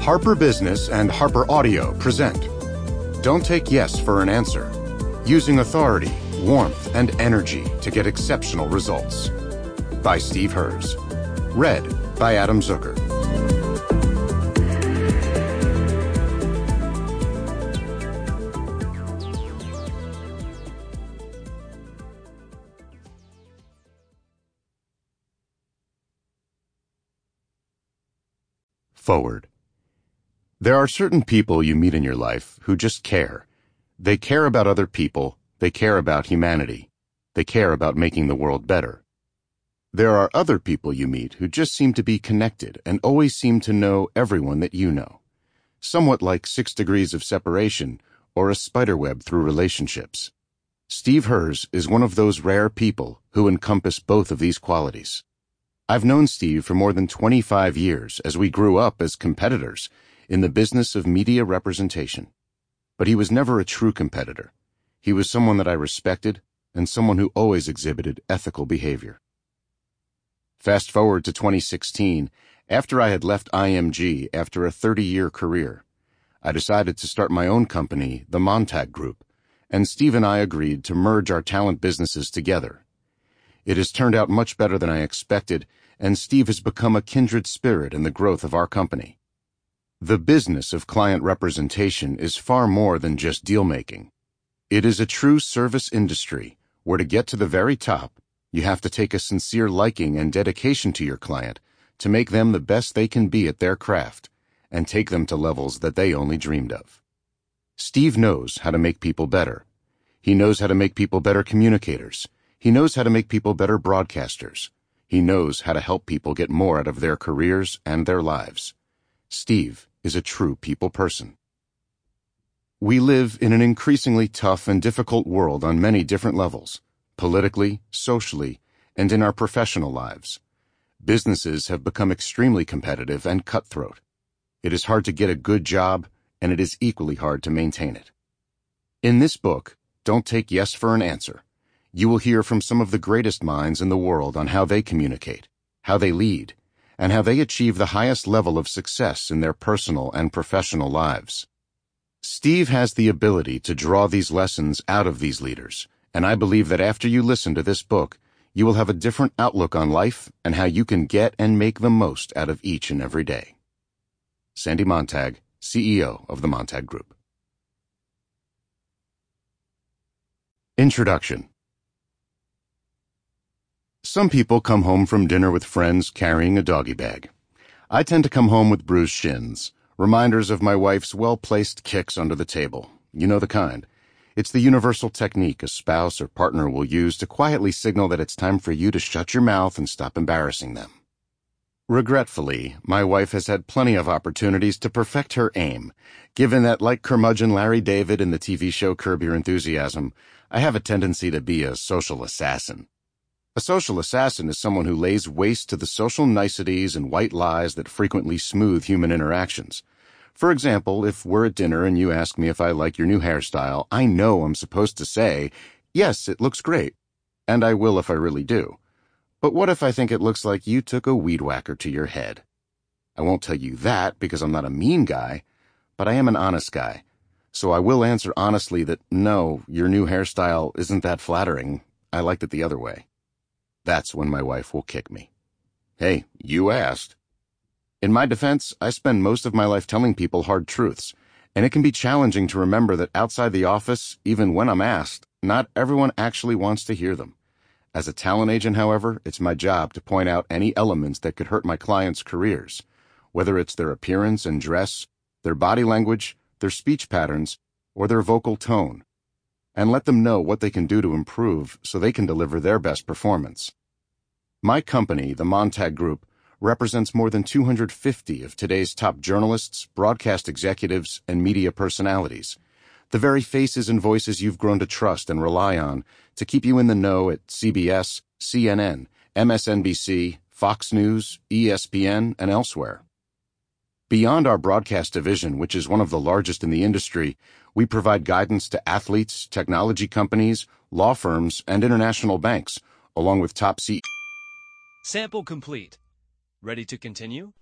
Harper Business and Harper Audio present Don't Take Yes for an Answer. Using authority, warmth, and energy to get exceptional results. By Steve Herz. Read by Adam Zucker. Forward. There are certain people you meet in your life who just care. They care about other people. They care about humanity. They care about making the world better. There are other people you meet who just seem to be connected and always seem to know everyone that you know. Somewhat like 6 degrees of separation or a spiderweb through relationships. Steve Herz is one of those rare people who encompass both of these qualities. I've known Steve for more than 25 years as we grew up as competitors in the business of media representation. But he was never a true competitor. He was someone that I respected and someone who always exhibited ethical behavior. Fast forward to 2016, after I had left IMG after a 30-year career. I decided to start my own company, the Montag Group, and Steve and I agreed to merge our talent businesses together. It has turned out much better than I expected, and Steve has become a kindred spirit in the growth of our company. The business of client representation is far more than just deal-making. It is a true service industry where to get to the very top, you have to take a sincere liking and dedication to your client to make them the best they can be at their craft and take them to levels that they only dreamed of. Steve knows how to make people better. He knows how to make people better communicators. He knows how to make people better broadcasters. He knows how to help people get more out of their careers and their lives. Steve is a true people person. We live in an increasingly tough and difficult world on many different levels, politically, socially, and in our professional lives. Businesses have become extremely competitive and cutthroat. It is hard to get a good job, and it is equally hard to maintain it. In this book, Don't Take Yes for an Answer, you will hear from some of the greatest minds in the world on how they communicate, how they lead, and how they achieve the highest level of success in their personal and professional lives. Steve has the ability to draw these lessons out of these leaders, and I believe that after you listen to this book, you will have a different outlook on life and how you can get and make the most out of each and every day. Sandy Montag, CEO of the Montag Group. Introduction. Some people come home from dinner with friends carrying a doggy bag. I tend to come home with bruised shins, reminders of my wife's well-placed kicks under the table. You know the kind. It's the universal technique a spouse or partner will use to quietly signal that it's time for you to shut your mouth and stop embarrassing them. Regretfully, my wife has had plenty of opportunities to perfect her aim, given that, like curmudgeon Larry David in the TV show Curb Your Enthusiasm, I have a tendency to be a social assassin. A social assassin is someone who lays waste to the social niceties and white lies that frequently smooth human interactions. For example, if we're at dinner and you ask me if I like your new hairstyle, I know I'm supposed to say, yes, it looks great, and I will if I really do. But what if I think it looks like you took a weed whacker to your head? I won't tell you that because I'm not a mean guy, but I am an honest guy. So I will answer honestly that no, your new hairstyle isn't that flattering. I liked it the other way. That's when my wife will kick me. Hey, you asked. In my defense, I spend most of my life telling people hard truths, and it can be challenging to remember that outside the office, even when I'm asked, not everyone actually wants to hear them. As a talent agent, however, it's my job to point out any elements that could hurt my clients' careers, whether it's their appearance and dress, their body language, their speech patterns, or their vocal tone, and let them know what they can do to improve so they can deliver their best performance. My company, the Montag Group, represents more than 250 of today's top journalists, broadcast executives, and media personalities, the very faces and voices you've grown to trust and rely on to keep you in the know at CBS, CNN, MSNBC, Fox News, ESPN, and elsewhere. Beyond our broadcast division, which is one of the largest in the industry, we provide guidance to athletes, technology companies, law firms, and international banks, along with top CEOs. Sample complete. Ready to continue?